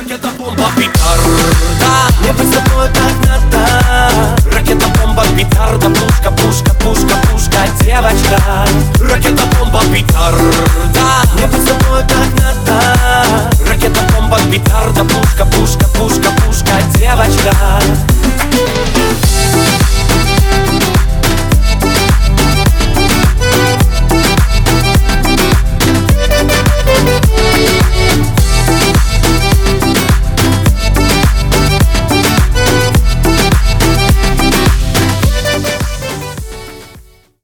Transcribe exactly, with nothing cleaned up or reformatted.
Ракета-бомба, петарда, небо с тобой так надо. Ракета-бомба, петарда, пушка, пушка, пушка, пушка, девочка. Ракета-бомба, петарда, небо с тобой так надо. Ракета-бомба, петарда, пушка, пушка, пушка, пушка, девочка.